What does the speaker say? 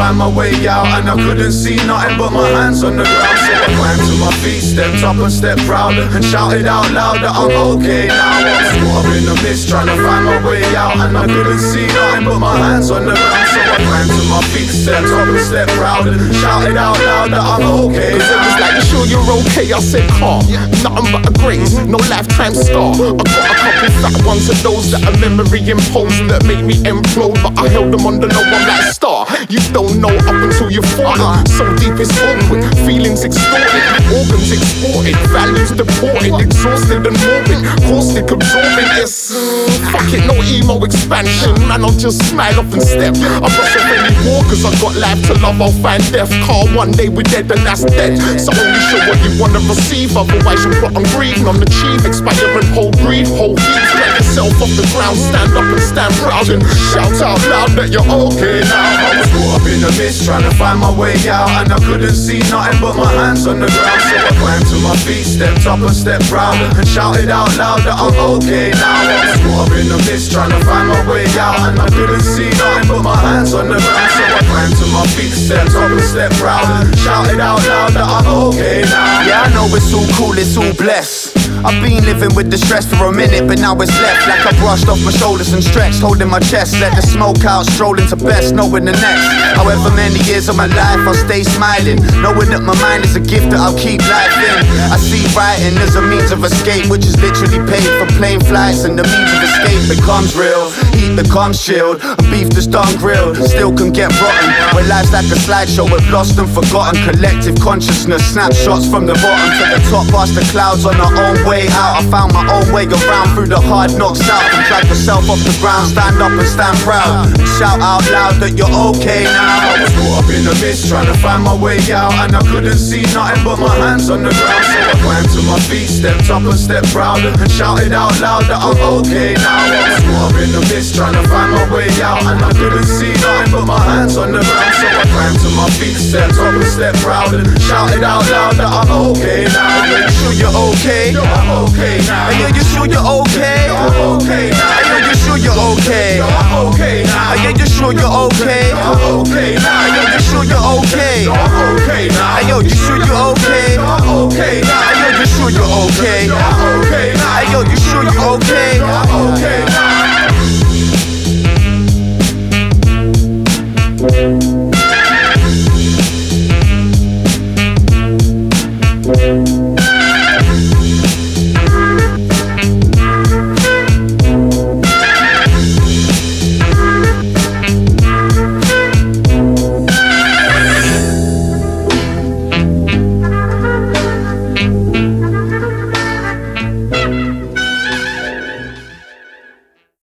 find my way out, and I couldn't see nothing but my hands on the ground. So I climbed to my feet, stepped up and stepped proud, and shouted out loud that I'm okay now. I was caught up in the mist trying to find my way out, and I couldn't see nothing but my hands on the ground. So I climbed to my feet, stepped up and stepped proud, and shouted out loud that I'm okay now. Cause it was like, you sure you're okay? I said, calm, nothing but a grace, no lifetime scar. I got a couple fat ones of those that are memory imposed, that make me implode, but I held them on the low, I'm like star. You don't know up until you fall. So deep it's awkward, feelings extorted, organs exported, values deported, exhausted and morbid, caustic absorbing. Yes, fuck it, no emo expansion, man, I'll just smile off and step. I brush off any war cause I got life to love, I'll find death. Car one day we're dead and that's dead. So only show what you wanna receive, otherwise you'll rot and grieve, non-achieve, expire and whole breed, whole heat. Drag yourself off the ground, stand up and stand proud, and shout out loud that you're okay now. I was caught up in the mist trying to find my way out, and I couldn't see nothing but my hands on the ground. So I climbed to my feet, stepped up and stepped proud, and shouted out loud that I'm okay now. I was caught up in the mist trying to find my way out, and I couldn't see nothing but my hands on the ground. So I climbed to my feet, stepped up and stepped proud, and shouted out loud that I'm okay now. Yeah, I know it's all cool, it's all blessed. I've been living with the stress for a minute, but now it's left. Like I brushed off my shoulders and stretched, holding my chest. Let the smoke out, strolling to best, knowing the next. However many years of my life, I'll stay smiling, knowing that my mind is a gift that I'll keep life in. I see writing as a means of escape, which is literally paid for plane flights, and the means of escape becomes real. Heat becomes chilled, a beef that's done grilled still can get rotten. Where life's like a slideshow with lost and forgotten collective consciousness, snapshots from the bottom to the top, past the clouds on our own way out. I found my own way around through the hard knocks out, and drag yourself off the ground, stand up and stand proud, and shout out loud that you're okay now. I was caught up in the mist trying to find my way out, and I couldn't see nothing but my hands on the ground. So I climbed to my feet, stepped up and stepped proud, and shouted out loud that I'm okay now. I was caught up in the mist trying to find my way out, and I couldn't see nothing but my hands on the ground. So I climbed to my feet, stepped up and stepped proud, and shouted out loud that I'm okay now. Are you sure you're okay? I'm okay now. Are you sure you're okay? I'm okay now. Are you sure you're okay? I'm okay now. Are you sure you're okay? I'm okay now. Are you sure you're okay? I'm okay now. Are you sure you're okay? I'm okay now. Are you sure you're okay? I'm okay now. Are you sure you're okay?